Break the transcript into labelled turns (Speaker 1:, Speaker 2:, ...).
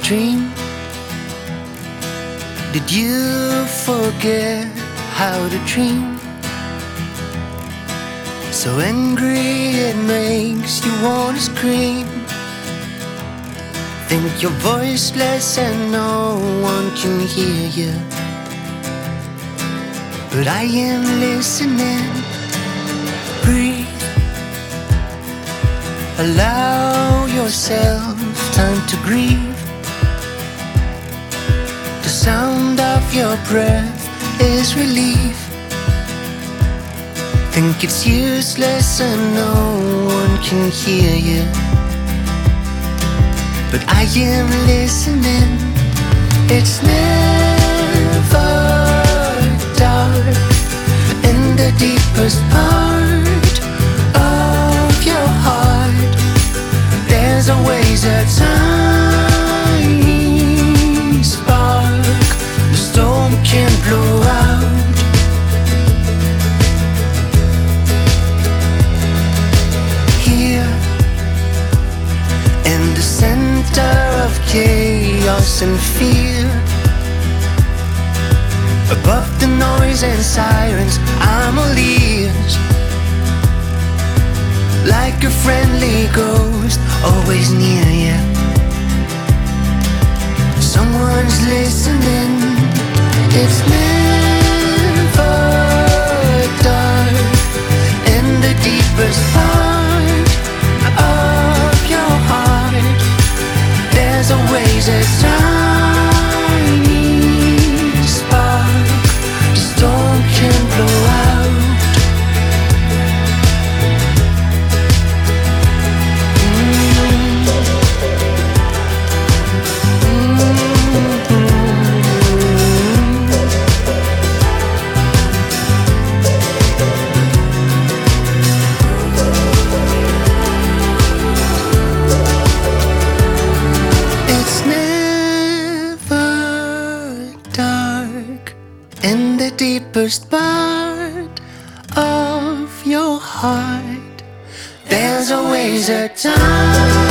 Speaker 1: dream? Did you forget how to dream? So angry it makes you wanna scream. Think you're voiceless and no one can hear you, but I am listening. Breathe, allow yourself time to grieve. The sound of your breath is relief. Think it's useless and no one can hear you, but I am listening. It's never dark in the deepest part of your heart. There's always a tiny spark the storm can blow out. Here in the center of chaos and fear, above the noise and sirens, I'm all ears. Like a friendly ghost, always near you. Someone's listening. It's never dark in the deepest part of your heart. There's always a tiny spark the storm can blow out. It's never dark in the deepest part of your heart. There's always a time